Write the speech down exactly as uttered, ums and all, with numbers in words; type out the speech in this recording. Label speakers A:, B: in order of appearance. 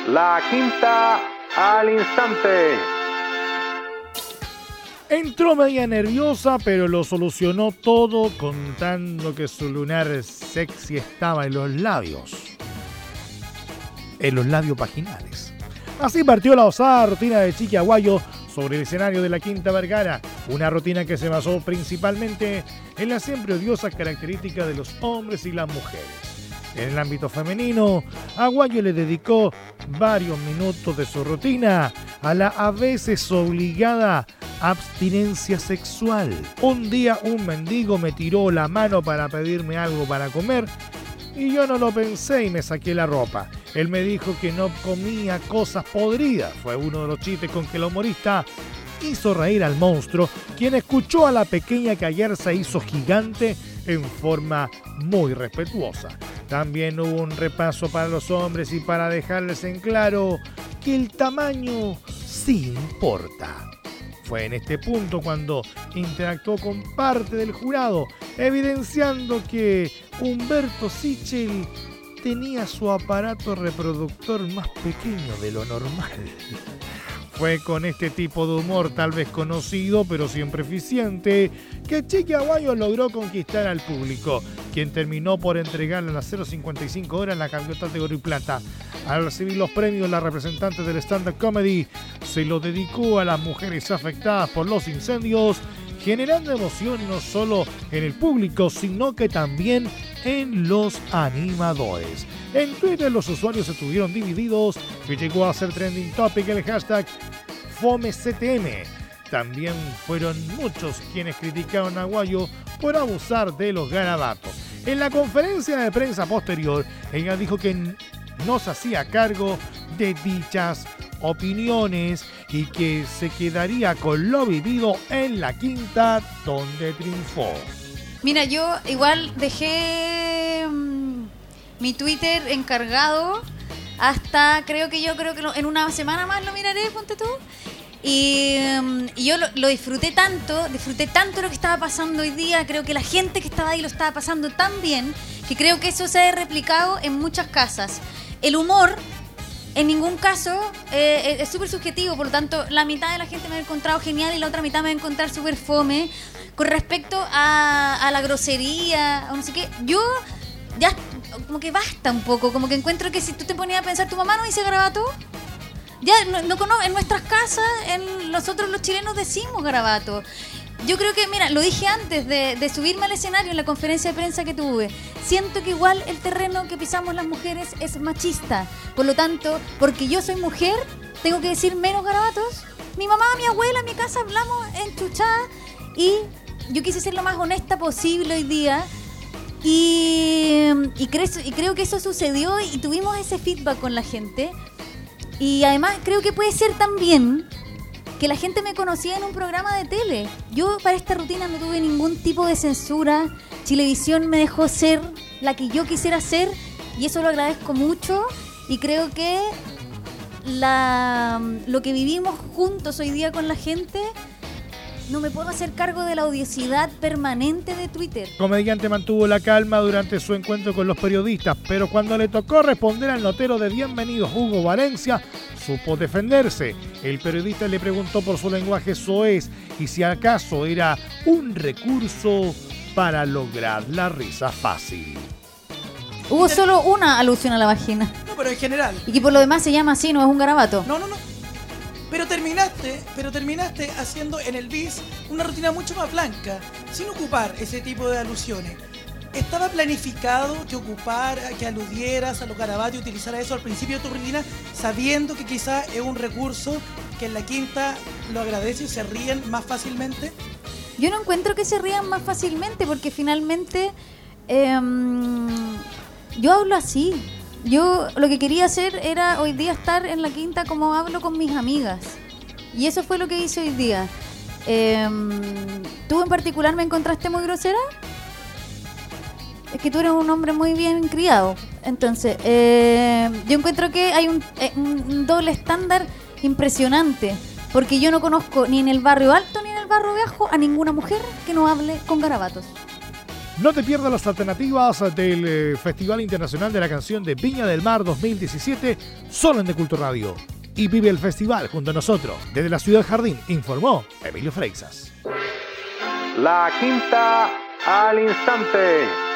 A: La Quinta al instante.
B: Entró media nerviosa, pero lo solucionó todo contando que su lunar sexy estaba en los labios. En los labios vaginales. Así partió la osada rutina de Chiqui Aguayo sobre el escenario de la Quinta Vergara. Una rutina que se basó principalmente en las siempre odiosas características de los hombres y las mujeres. En el ámbito femenino, Aguayo le dedicó varios minutos de su rutina a la a veces obligada abstinencia sexual. Un día un mendigo me tiró la mano para pedirme algo para comer y yo no lo pensé y me saqué la ropa. Él me dijo que no comía cosas podridas. Fue uno de los chistes con que el humorista hizo reír al monstruo, quien escuchó a la pequeña que ayer se hizo gigante en forma muy respetuosa. También hubo un repaso para los hombres y para dejarles en claro que el tamaño sí importa. Fue en este punto cuando interactuó con parte del jurado, evidenciando que Humberto Sichel tenía su aparato reproductor más pequeño de lo normal. Fue con este tipo de humor, tal vez conocido, pero siempre eficiente, que Chiqui Aguayo logró conquistar al público, quien terminó por entregarle a las cero cincuenta y cinco horas la campeonato de oro y plata. Al recibir los premios, la representante del stand-up comedy se lo dedicó a las mujeres afectadas por los incendios, generando emoción no solo en el público, sino que también en los animadores. En Twitter los usuarios estuvieron divididos y llegó a ser trending topic el hashtag FomeCTM. También fueron muchos quienes criticaron a Aguayo por abusar de los garabatos. En la conferencia de prensa posterior, ella dijo que no se hacía cargo de dichas opiniones y que se quedaría con lo vivido en la Quinta, donde triunfó.
C: Mira, yo igual dejé mmm, mi Twitter encargado hasta, creo que yo creo que lo, en una semana más lo miraré, ponte tú. Y, um, y yo lo, lo disfruté tanto, disfruté tanto lo que estaba pasando hoy día. Creo que la gente que estaba ahí lo estaba pasando tan bien que creo que eso se ha replicado en muchas casas. El humor en ningún caso eh, es súper subjetivo, por lo tanto la mitad de la gente me ha encontrado genial y la otra mitad me va a encontrar súper fome. Con respecto a, a la grosería, o no sé qué, yo ya como que basta un poco, como que encuentro que si tú te ponías a pensar, ¿tu mamá no dice garabato? Ya, no, no conozco, en nuestras casas, en nosotros los chilenos decimos garabato. Yo creo que, mira, lo dije antes de, de subirme al escenario en la conferencia de prensa que tuve. Siento que igual el terreno que pisamos las mujeres es machista. Por lo tanto, porque yo soy mujer, tengo que decir menos garabatos. Mi mamá, mi abuela, en mi casa hablamos enchuchada y yo quise ser lo más honesta posible hoy día. Y, y, creo, y creo que eso sucedió y tuvimos ese feedback con la gente. Y además creo que puede ser también que la gente me conocía en un programa de tele. Yo para esta rutina no tuve ningún tipo de censura. Chilevisión me dejó ser la que yo quisiera ser y eso lo agradezco mucho. Y creo que la, lo que vivimos juntos hoy día con la gente, no me puedo hacer cargo de la odiosidad permanente de Twitter.
B: El comediante mantuvo la calma durante su encuentro con los periodistas, pero cuando le tocó responder al notero de Bienvenidos, Hugo Valencia, supo defenderse. El periodista le preguntó por su lenguaje soez y si acaso era un recurso para lograr la risa fácil.
C: Hubo solo una alusión a la vagina.
D: No, pero en general.
C: Y que por lo demás se llama así, no es un garabato.
D: No, no, no. Pero terminaste, pero terminaste haciendo en el bis una rutina mucho más blanca, sin ocupar ese tipo de alusiones. ¿Estaba planificado que ocupara, que aludieras a los garabatos y utilizara eso al principio de tu rutina, sabiendo que quizás es un recurso que en la Quinta lo agradece y se ríen más fácilmente?
C: Yo no encuentro que se rían más fácilmente porque finalmente eh, yo hablo así. Yo lo que quería hacer era hoy día estar en la Quinta como hablo con mis amigas. Y eso fue lo que hice hoy día. Eh, ¿Tú en particular me encontraste muy grosera? Es que tú eres un hombre muy bien criado. Entonces, eh, yo encuentro que hay un, eh, un doble estándar impresionante. Porque yo no conozco ni en el barrio alto ni en el barrio bajo a ninguna mujer que no hable con garabatos.
B: No te pierdas las alternativas del eh, Festival Internacional de la Canción de Viña del Mar dos mil diecisiete, solo en De Culto Radio. Y vive el festival junto a nosotros. Desde la Ciudad Jardín, informó Emilio Freixas.
A: La quinta al instante.